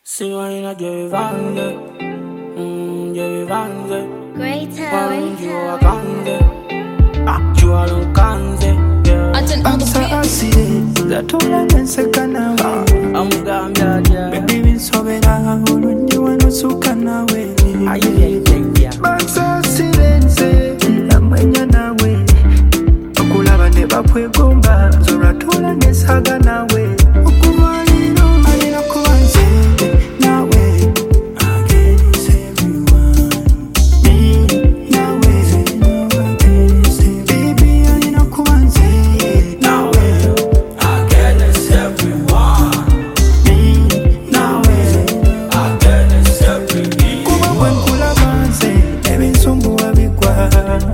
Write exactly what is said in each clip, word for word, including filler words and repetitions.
Si vaina Jerry Vange, mm, Jerry Vange. Greater, Wanjua kanze, jua lukanze, yeah. Amsa asiye, zatola nenseka nawe Amugambya ja, baby binsobera olungi wanosuka nawe ayiyeyeyya. Amsa asiye nze, namwenya nawe okulaba ne bakwegomba zoratola nesaga nawe okumaliro alina kuba nze nawe against everyone me nawe against baby alina kuba nze nawe Against everyone, me nawe against everything. kuba bwenkulaba nze ebinsumbuwa bigwa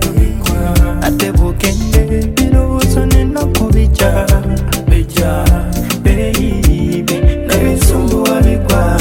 ate bugende birowoozo nenakubija bija baby n'ebisumbuwa bigwa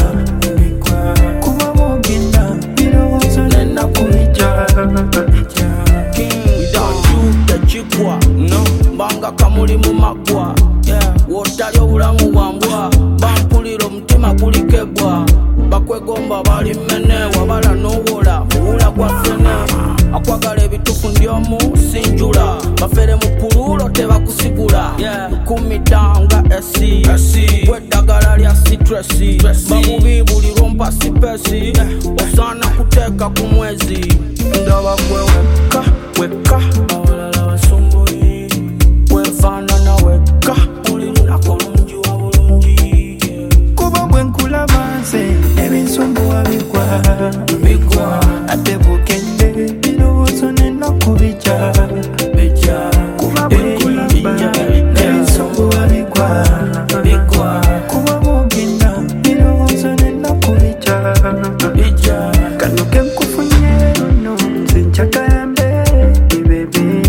kuba bugenda birowoozo nenakubija bija Without you, tekigwa, no. Mbanga kamuli mu maggwa, yeah. Wotali obulamu bwambwa, bampulira omutima gulikebwa. Bakwegomba bali mene, wabala n'owola, muwula gwa ffene. Akwagala ebitufu ndyomu sinjula, bafere mu pululo tebakusigula, yeah. Kumi down nga esi, weddagala lya sitresi, bamubi buli lwompa sipesi, yeah. Osana kuteeka ku mwezi, ndaba gwe wekka wekka, abalala basumbuyi, wefaanana wekka, oli lunaku olungi wa bulungi, yeah. kuba bwenkulaba nze ebinsumbuwa bigwa Bigwa, ate bugende birowoozo nenakubija bija, kuba bwenkulaba ebinsumbuwa bigwa bigwa, kuba bugenda birowoozo nenakubija bija. kano kenkufunye luno nze njagala mbeere bebe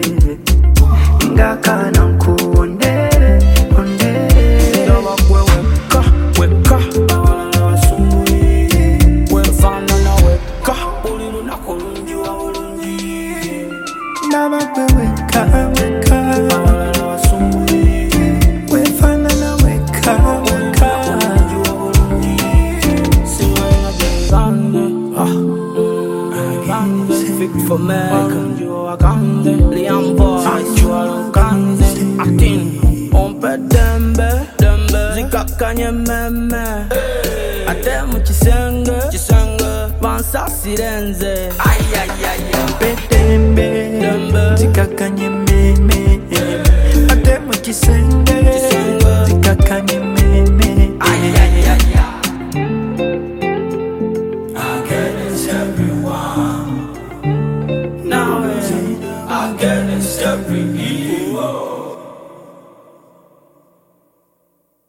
ng'akaana nkuwondere ondere Ndaba gwe wekka wekka, abalala basumbuyi, wefaanana wekka, oli lunaku olungi wa bulungi, ndaba gwe wekka wekka abalala basumbuyi, wefaanana wekka wekka olungi wa bulungi. Siwena Jerry Vange, fit for me, kanjua kanze, Liam Boy, jua lukanze, acting, ompe dembe, dembe, zikakanye meme, ate mu kisenge, kisenge, bansa sirenze, ay ay ay ay. petembe Dembe. zikakanye meme ate mu kisenge Kisenge. zikakanye meme Ay, ay, ay, ay. Against everyone, now against every evil.